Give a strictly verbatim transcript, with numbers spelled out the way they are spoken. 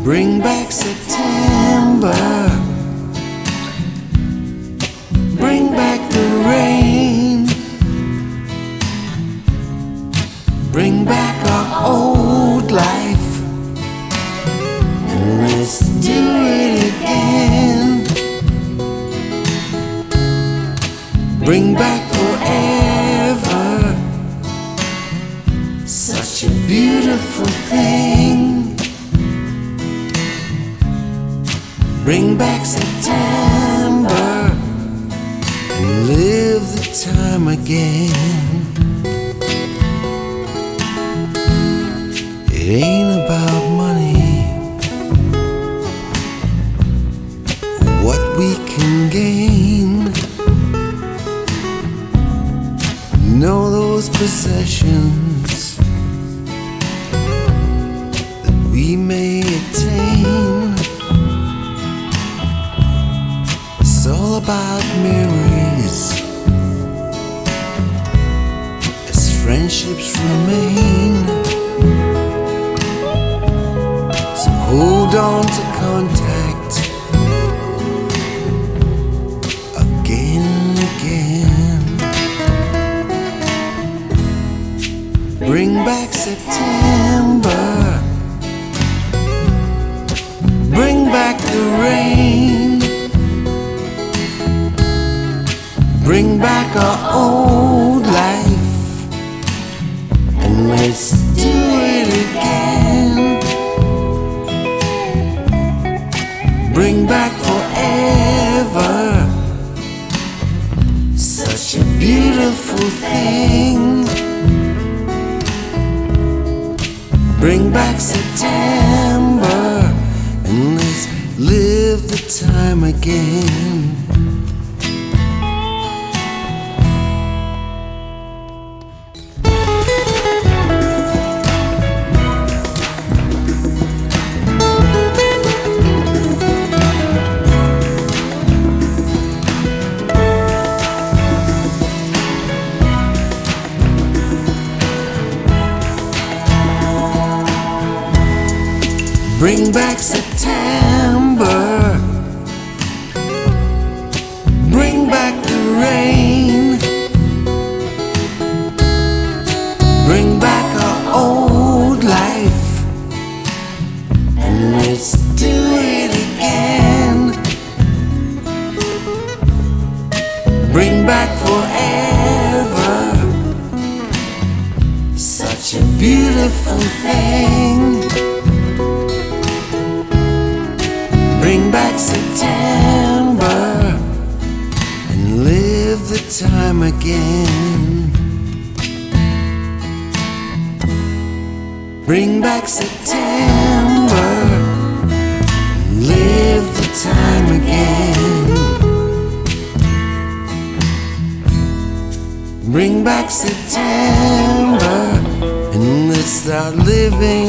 Bring back September. Bring back the rain. Bring back our old life. And let's do it again. Bring back forever. Such a beautiful thing. Bring back September and live the time again. It ain't about money, what we can gain. Know those possessions that we may attain. It's all about memories as friendships remain. So hold on to contact again and again. Bring back September. Bring back the rain. Bring back our old life. And let's do it again. Bring back forever. Such a beautiful thing. Bring back September and let's live the time again. Bring back September. Bring back the rain. Bring back our old life. And let's do it again. Bring back forever. Such a beautiful thing. Bring back September and live the time again. Bring back September and live the time again. Bring back September and let's start living